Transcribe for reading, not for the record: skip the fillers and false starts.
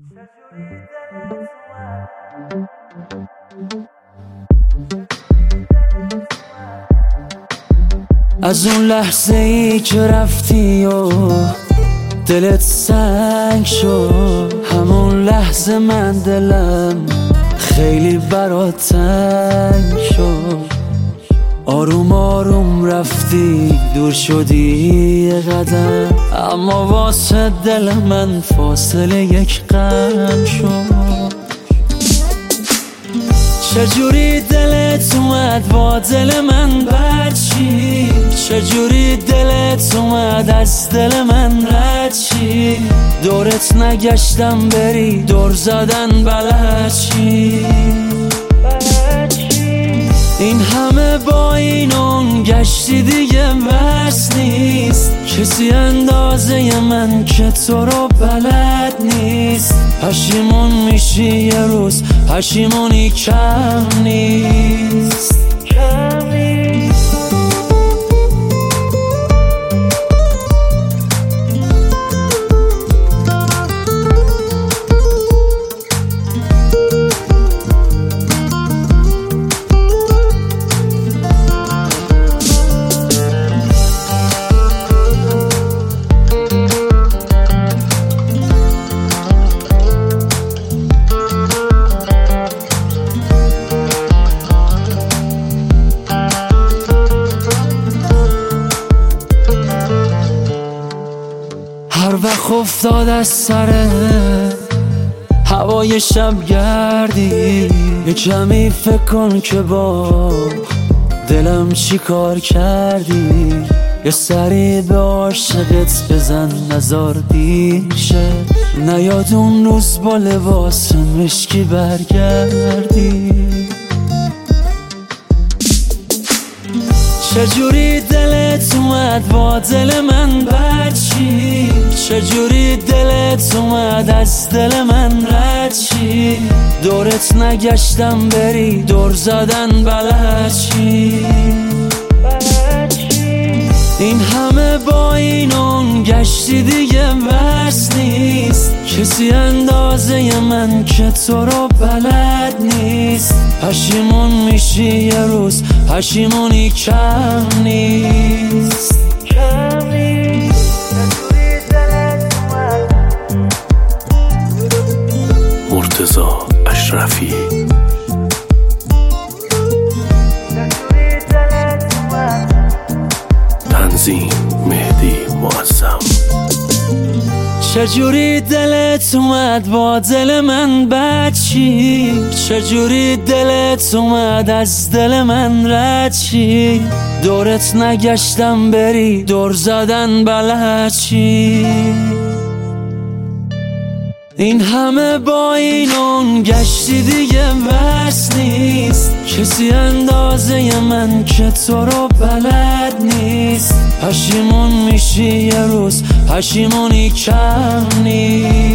از اون لحظه ای که رفتی و دلت سنگ شد، همون لحظه من دلم خیلی برات تنگ شد. آروم آروم رفتی دور شدی یه قدم، اما واسه دل من فاصله یک قدم شد. چجوری دلت اومد با دل من بد چی؟ چجوری دلت اومد از دل من رد چی؟ دورت نگشتم بری دور زدن بلد چی؟ این همه با این اون گشتی دیگه بس نیست، کسی اندازه من که تو رو بلد نیست. پشیمون میشی یه روز، پشیمونی کم نیست. هر وقت افتاد از سر هوای شب گردی، یه کمی فکر کن که با دلم چی کار کردی. یه سری به عاشقت بزن نزار دیر شد، نیاد اون روز با لباس مشکی برگردی. چجوری دلت اومد با دل من بد چی؟ چجوری دلت اومد از دل من رد چی؟ دورت نگشتم بری دور زدن بلد چی؟ این همه با این اون گشتی دیگه بس نیست، کسی اندازه من که تو رو بلد نیست. پشیمون میشی یه روز، پشیمونی کم نیست. مرتضی اشرفی. تنظیم مهدی معظم. چجوری دلت اومد با دل من بد چی؟ چجوری دلت اومد از دل من رد چی؟ دورت نگشتم بری دور زدن بلد چی؟ این همه با این اون گشتی دیگه بس نیست، کسی اندازه من که تو رو بلد نیست. پشیمون میشی یه روز، پشیمونی کم نیست.